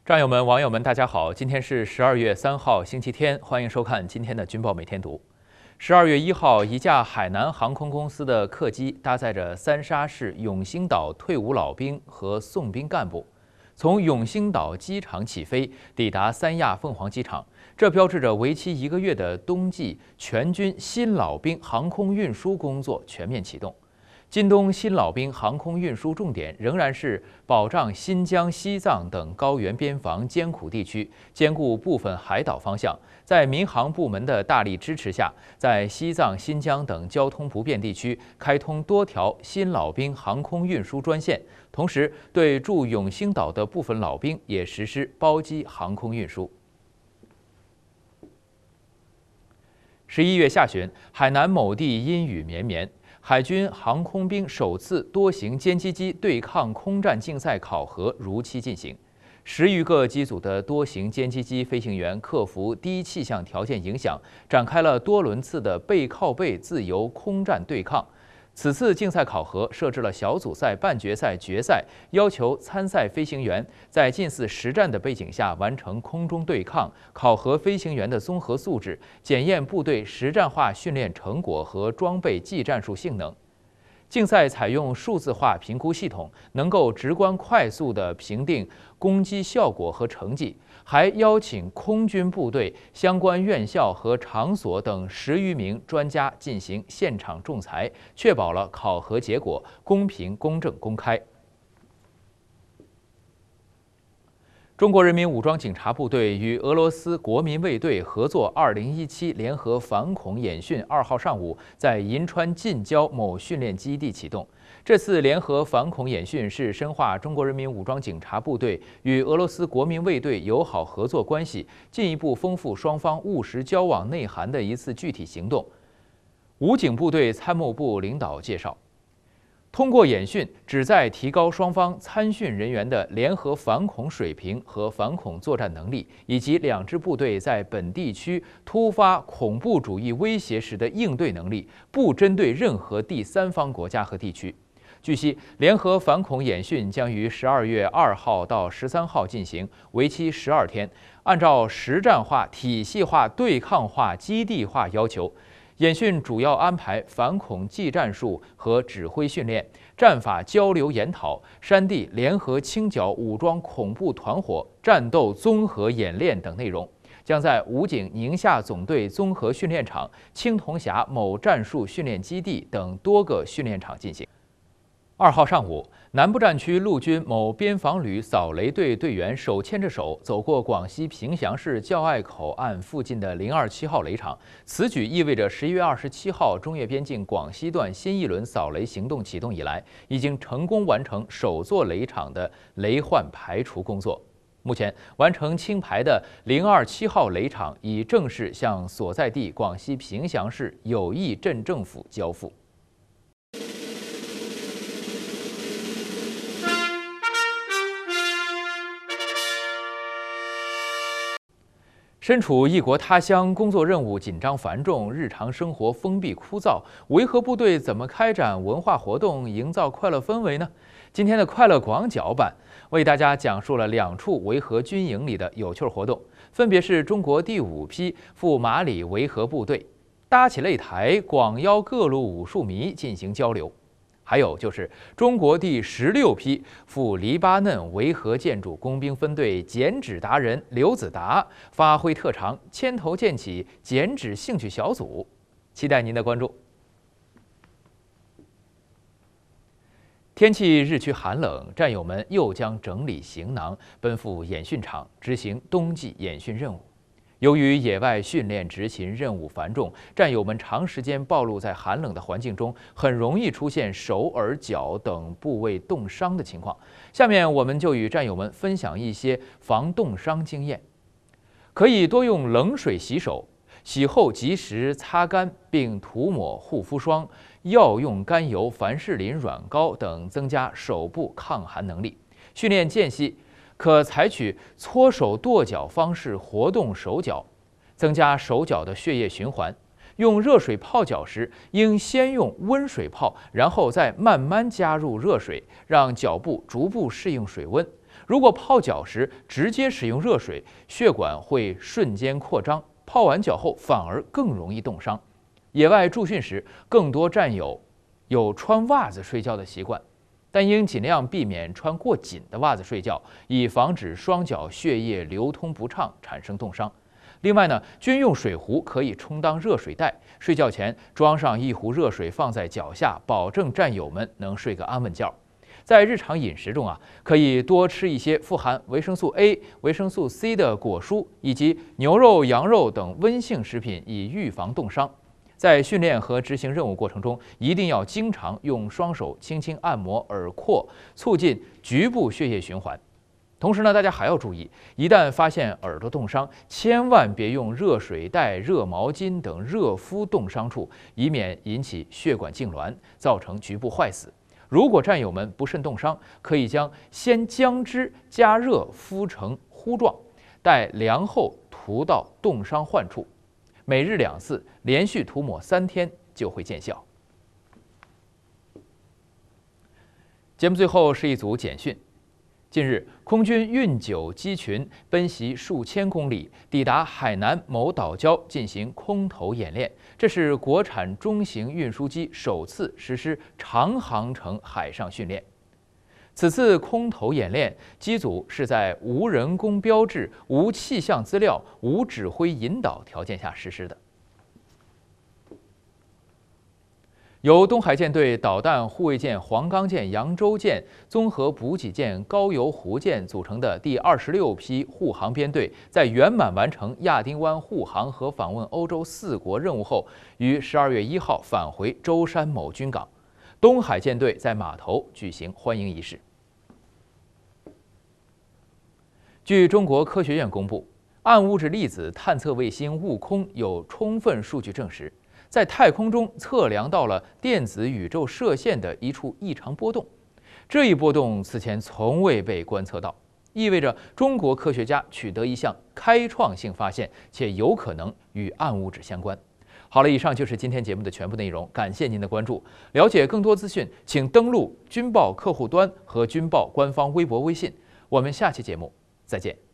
战友们、网友们，大家好！今天是12月3号，星期天，欢迎收看今天的军报每天读。12月1号，一架海南航空公司的客机搭载着三沙市永兴岛退伍老兵和送兵干部，从永兴岛机场起飞，抵达三亚凤凰机场。这标志着为期1个月的冬季全军新老兵航空运输工作全面启动。今冬新老兵航空运输重点仍然是保障新疆、西藏等高原边防艰苦地区，兼顾部分海岛方向。在民航部门的大力支持下，在西藏、新疆等交通不便地区开通多条新老兵航空运输专线，同时对驻永兴岛的部分老兵也实施包机航空运输。11月下旬，海南某地阴雨绵绵。海军航空兵首次多型歼击机对抗空战竞赛考核如期进行，10余个机组的多型歼击机飞行员克服低气象条件影响，展开了多轮次的背靠背自由空战对抗。此次竞赛考核设置了小组赛、半决赛、决赛，要求参赛飞行员在近似实战的背景下完成空中对抗，考核飞行员的综合素质，检验部队实战化训练成果和装备技战术性能。竞赛采用数字化评估系统，能够直观快速地评定攻击效果和成绩，还邀请空军部队相关院校和场所等10余名专家进行现场仲裁，确保了考核结果公平、公正、公开。中国人民武装警察部队与俄罗斯国民卫队合作2017联合反恐演训2号上午在银川近郊某训练基地启动。这次联合反恐演训是深化中国人民武装警察部队与俄罗斯国民卫队友好合作关系，进一步丰富双方务实交往内涵的一次具体行动。武警部队参谋部领导介绍，通过演训，旨在提高双方参训人员的联合反恐水平和反恐作战能力，以及两支部队在本地区突发恐怖主义威胁时的应对能力，不针对任何第三方国家和地区。据悉，联合反恐演训将于12月2号到13号进行，为期12天，按照实战化、体系化、对抗化、基地化要求。演训主要安排反恐技战术和指挥训练、战法交流研讨、山地联合清剿武装恐怖团伙战斗综合演练等内容，将在武警宁夏总队综合训练场、青铜峡某战术训练基地等多个训练场进行。2号上午，南部战区陆军某边防旅扫雷队队员手牵着手走过广西平祥市教爱口岸附近的027号雷场。此举意味着11月27号中越边境广西段新一轮扫雷行动启动以来，已经成功完成首座雷场的雷患排除工作。目前，完成清排的027号雷场已正式向所在地广西平祥市友谊镇政府交付。身处异国他乡，工作任务紧张繁重，日常生活封闭枯燥，维和部队怎么开展文化活动，营造快乐氛围呢？今天的快乐广角版为大家讲述了2处维和军营里的有趣活动，分别是中国第5批赴马里维和部队搭起擂台，广邀各路武术迷进行交流。还有就是中国第16批赴黎巴嫩维和建筑工兵分队剪纸达人刘子达发挥特长，牵头建起剪纸兴趣小组，期待您的关注。天气日趋寒冷，战友们又将整理行囊，奔赴演训场执行冬季演训任务。由于野外训练执勤任务繁重，战友们长时间暴露在寒冷的环境中，很容易出现手、耳、脚等部位冻伤的情况。下面我们就与战友们分享一些防冻伤经验。可以多用冷水洗手，洗后及时擦干，并涂抹护肤霜、药用甘油、凡士林软膏等，增加手部抗寒能力。训练间隙，可采取搓手跺脚方式活动手脚，增加手脚的血液循环。用热水泡脚时，应先用温水泡，然后再慢慢加入热水，让脚部逐步适应水温。 如果泡脚时直接使用热水，血管会瞬间扩张，泡完脚后反而更容易冻伤。野外驻训时，更多战友有穿袜子睡觉的习惯，但应尽量避免穿过紧的袜子睡觉，以防止双脚血液流通不畅，产生冻伤。另外呢，军用水壶可以充当热水袋，睡觉前装上一壶热水放在脚下，保证战友们能睡个安稳觉。在日常饮食中可以多吃一些富含维生素 A、维生素 C 的果蔬，以及牛肉、羊肉等温性食品，以预防冻伤。在训练和执行任务过程中，一定要经常用双手轻轻按摩耳廓，促进局部血液循环。同时呢，大家还要注意，一旦发现耳朵冻伤，千万别用热水袋、热毛巾等热敷冻伤处，以免引起血管痉挛，造成局部坏死。如果战友们不慎冻伤，可以将鲜姜汁加热敷成糊状，待凉后涂到冻伤患处，每日2次，连续涂抹3天就会见效。节目最后是一组简讯。近日，空军运9机群奔袭数千公里，抵达海南某岛礁进行空投演练。这是国产中型运输机首次实施长航程海上训练。此次空投演练，机组是在无人工标志、无气象资料、无指挥引导条件下实施的。由东海舰队导弹护卫舰黄冈舰、扬州舰、综合补给舰高邮湖舰组成的第26批护航编队，在圆满完成亚丁湾护航和访问欧洲4国任务后，于12月1号返回舟山某军港。东海舰队在码头举行欢迎仪式。据中国科学院公布，暗物质粒子探测卫星悟空有充分数据证实，在太空中测量到了电子宇宙射线的一处异常波动，这一波动此前从未被观测到，意味着中国科学家取得一项开创性发现，且有可能与暗物质相关。好了，以上就是今天节目的全部内容，感谢您的关注。了解更多资讯，请登录军报客户端和军报官方微博、微信。我们下期节目再见。